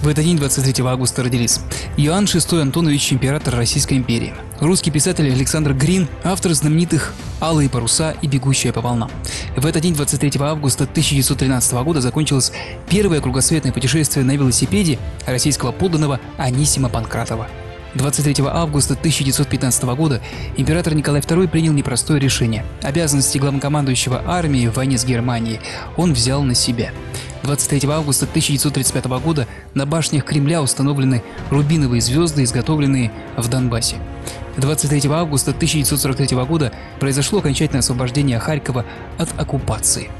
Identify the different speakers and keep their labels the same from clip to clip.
Speaker 1: этот день, 23 августа, родились Иоанн VI Антонович, император Российской империи. Русский писатель Александр Грин, автор знаменитых «Алые паруса» и «Бегущая по волнам». В этот день, 23 августа 1913 года, закончилось первое кругосветное путешествие на велосипеде российского подданного Анисима Панкратова. 23 августа 1915 года император Николай II принял непростое решение. Обязанности главнокомандующего армией в войне с Германией он взял на себя. 23 августа 1935 года на башнях Кремля установлены рубиновые звезды, изготовленные в Донбассе. 23 августа 1943 года произошло окончательное освобождение Харькова от оккупации.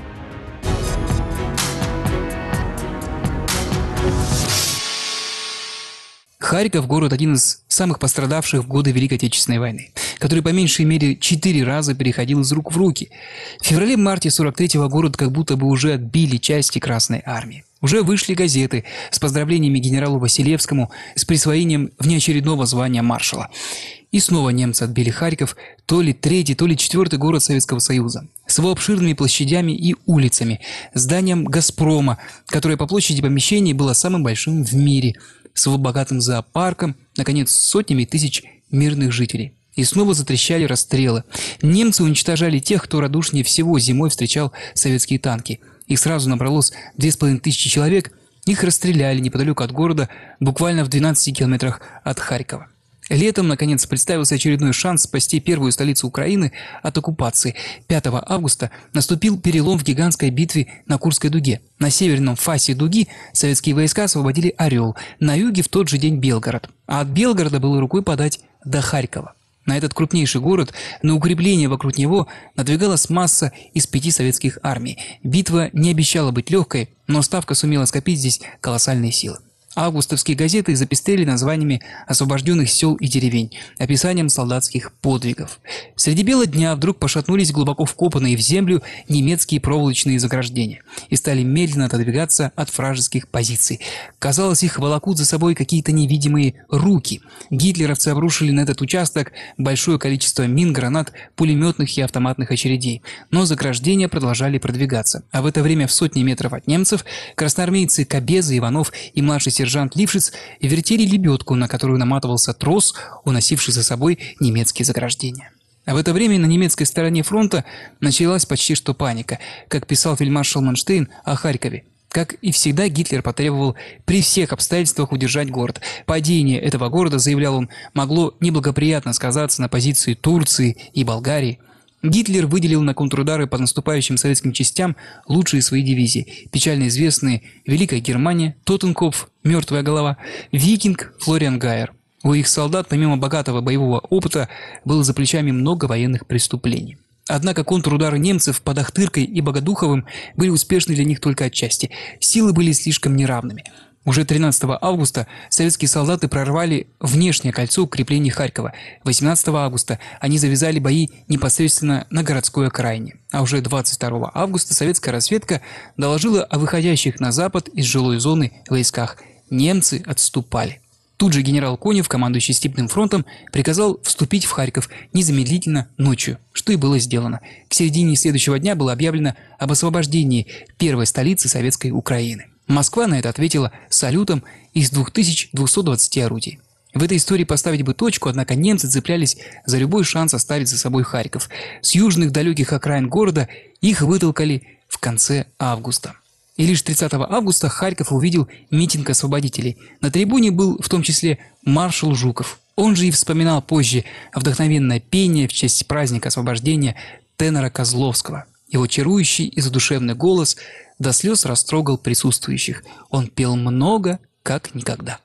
Speaker 1: Харьков – город один из самых пострадавших в годы Великой Отечественной войны, который по меньшей мере 4 раза переходил из рук в руки. В феврале-марте 43-го город как будто бы уже отбили части Красной Армии. Уже вышли газеты с поздравлениями генералу Василевскому с присвоением внеочередного звания маршала. И снова немцы отбили Харьков, то ли третий, то ли четвертый город Советского Союза, с его обширными площадями и улицами, зданием «Газпрома», которое по площади помещений было самым большим в мире, с его богатым зоопарком, наконец, сотнями тысяч мирных жителей. И снова затрещали расстрелы. Немцы уничтожали тех, кто радушнее всего зимой встречал советские танки. Их сразу набралось 2500 человек, их расстреляли неподалеку от города, буквально в 12 километрах от Харькова. Летом, наконец, представился очередной шанс спасти первую столицу Украины от оккупации. 5 августа наступил перелом в гигантской битве на Курской дуге. На северном фасе дуги советские войска освободили Орел, на юге в тот же день Белгород. А от Белгорода было рукой подать до Харькова. На этот крупнейший город, на укрепление вокруг него надвигалась масса из 5 советских армий. Битва не обещала быть легкой, но Ставка сумела скопить здесь колоссальные силы. Августовские газеты запестрели названиями освобожденных сел и деревень, описанием солдатских подвигов. Среди бела дня вдруг пошатнулись глубоко вкопанные в землю немецкие проволочные заграждения и стали медленно отодвигаться от вражеских позиций. Казалось, их волокут за собой какие-то невидимые руки. Гитлеровцы обрушили на этот участок большое количество мин, гранат, пулеметных и автоматных очередей. Но заграждения продолжали продвигаться. А в это время в сотни метров от немцев красноармейцы Кобеза, Иванов и младший сержант Лившиц вертели лебедку, на которую наматывался трос, уносивший за собой немецкие заграждения. А в это время на немецкой стороне фронта началась почти что паника, как писал фельдмаршал Манштейн о Харькове. Как и всегда, Гитлер потребовал при всех обстоятельствах удержать город. Падение этого города, заявлял он, могло неблагоприятно сказаться на позиции Турции и Болгарии. Гитлер выделил на контрудары по наступающим советским частям лучшие свои дивизии, печально известные «Великая Германия», «Тоттенкопф», «Мертвая голова», «Викинг», «Флориан Гайер». У их солдат, помимо богатого боевого опыта, было за плечами много военных преступлений. Однако контрудары немцев под Ахтыркой и Богодуховым были успешны для них только отчасти. Силы были слишком неравными. Уже 13 августа советские солдаты прорвали внешнее кольцо укреплений Харькова. 18 августа они завязали бои непосредственно на городской окраине. А уже 22 августа советская разведка доложила о выходящих на запад из жилой зоны войсках. Немцы отступали. Тут же генерал Конев, командующий Степным фронтом, приказал вступить в Харьков незамедлительно ночью, что и было сделано. К середине следующего дня было объявлено об освобождении первой столицы советской Украины. Москва на это ответила салютом из 2220 орудий. В этой истории поставить бы точку, однако немцы цеплялись за любой шанс оставить за собой Харьков. С южных далеких окраин города их вытолкали в конце августа. И лишь 30 августа Харьков увидел митинг освободителей. На трибуне был в том числе маршал Жуков. Он же и вспоминал позже вдохновенное пение в честь праздника освобождения тенора Козловского. Его чарующий и задушевный голос до слез растрогал присутствующих. Он пел много, как никогда.